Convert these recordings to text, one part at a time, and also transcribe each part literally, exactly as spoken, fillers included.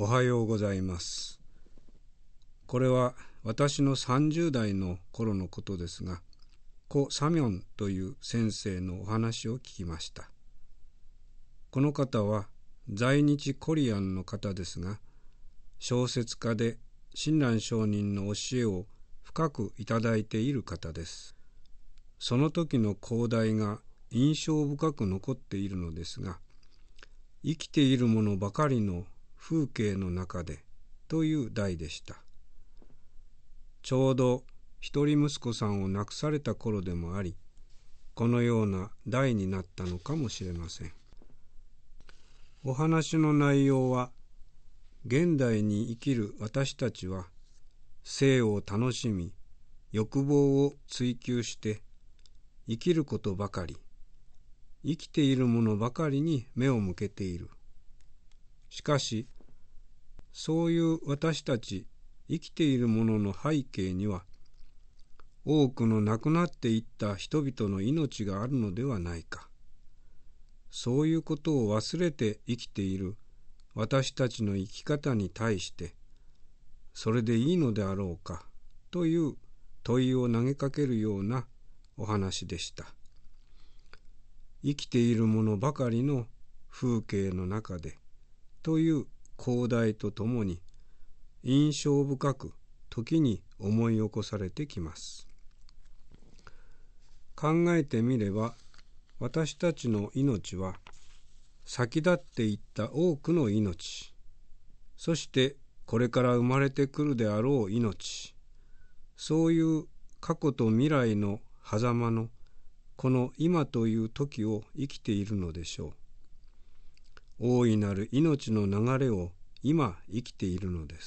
おはようございます。これは私のさんじゅう代の頃のことですが、コ・サミョンという先生のお話を聞きました。この方は在日コリアンの方ですが、小説家で親鸞上人の教えを深くいただいている方です。その時の講題が印象深く残っているのですが、生きているものばかりの風景の中でという題でした。ちょうど一人息子さんを亡くされた頃でもあり、このような題になったのかもしれません。お話の内容は、現代に生きる私たちは生を楽しみ、欲望を追求して生きることばかり、生きているものばかりに目を向けている。しかし、そういう私たち生きているものの背景には、多くの亡くなっていった人々の命があるのではないか。そういうことを忘れて生きている私たちの生き方に対して、それでいいのであろうかという問いを投げかけるようなお話でした。生きているものばかりの風景の中でという講題とともに、印象深く時に思い起こされてきます。考えてみれば、私たちの命は先立っていった多くの命、そしてこれから生まれてくるであろう命、そういう過去と未来の狭間のこの今という時を生きているのでしょう。大いなる命の流れを今生きているのです。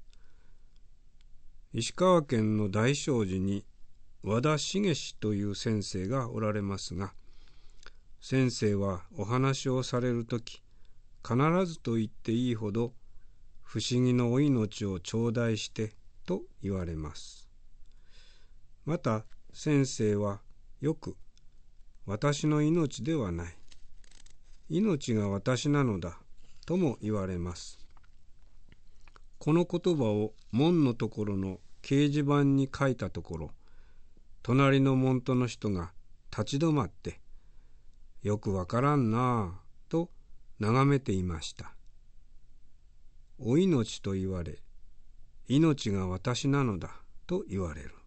石川県の大聖寺に和田茂氏という先生がおられますが、先生はお話をされるとき、必ずと言っていいほど不思議のお命を頂戴してと言われます。また先生はよく、私の命ではない、命が私なのだとも言われます。この言葉を門のところの掲示板に書いたところ、隣の門徒の人が立ち止まって、よくわからんなぁと眺めていました。お命と言われ、命が私なのだと言われる。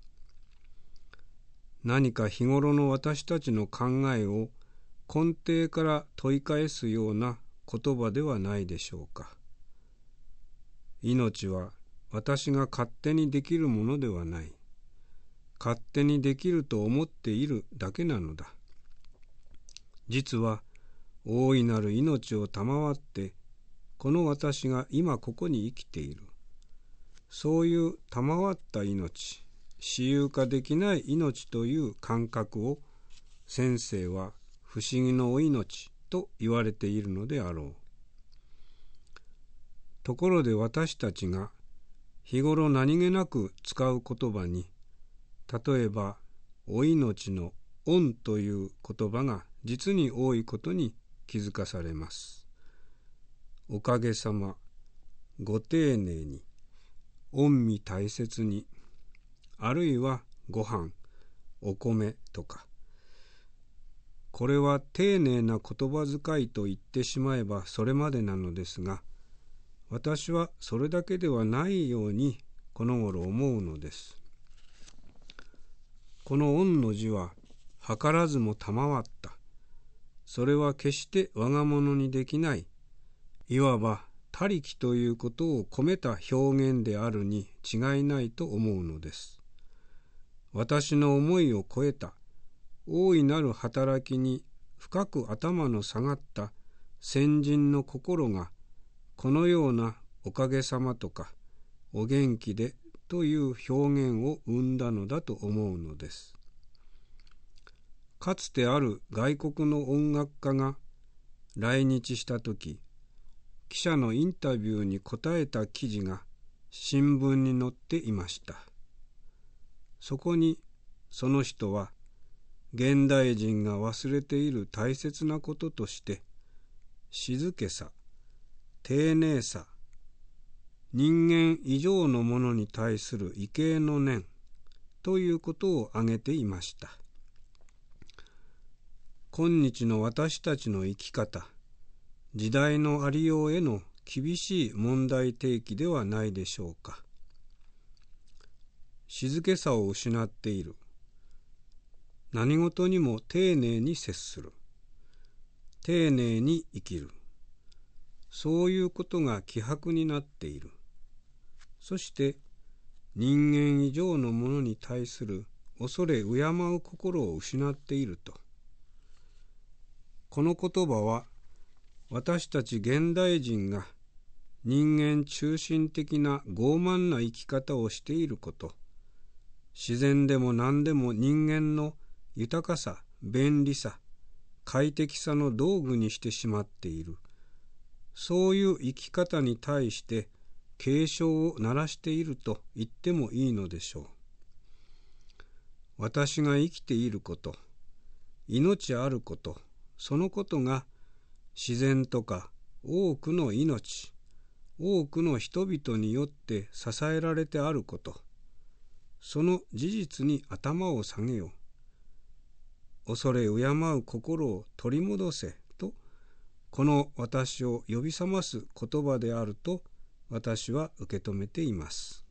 何か日頃の私たちの考えを根底から問い返すような言葉ではないでしょうか。命は私が勝手にできるものではない。勝手にできると思っているだけなのだ。実は大いなる命を賜って、この私が今ここに生きている。そういう賜った命、私有化できない命という感覚を先生は不思議のお命と言われているのであろう。ところで私たちが日頃何気なく使う言葉に、例えばお命の恩という言葉が実に多いことに気づかされます。おかげさま、ご丁寧に、御身大切に、あるいはご飯、お米とか。これは丁寧な言葉遣いと言ってしまえばそれまでなのですが、私はそれだけではないようにこの頃思うのです。この恩の字は図らずも賜った。それは決して我が物にできない、いわば他力ということを込めた表現であるに違いないと思うのです。私の思いを超えた大いなる働きに深く頭の下がった先人の心が、このようなおかげさまとかお元気でという表現を生んだのだと思うのです。かつてある外国の音楽家が来日したとき、記者のインタビューに答えた記事が新聞に載っていました。そこにその人は、現代人が忘れている大切なこととして、静けさ、丁寧さ人間以上のものに対する畏敬の念ということを挙げていました。今日の私たちの生き方、時代のありようへの厳しい問題提起ではないでしょうか。静けさを失っている。何事にも丁寧に接する。丁寧に生きる。そういうことが希薄になっている。そして人間以上のものに対する恐れ敬う心を失っていると。この言葉は私たち現代人が人間中心的な傲慢な生き方をしていること、自然でも何でも人間の豊かさ、便利さ、快適さの道具にしてしまっている、そういう生き方に対して警鐘を鳴らしていると言ってもいいのでしょう。私が生きていること、命あること、そのことが自然とか多くの命、多くの人々によって支えられてあること、その事実に頭を下げよう。恐れ敬う心を取り戻せと、この私を呼び覚ます言葉であると私は受け止めています。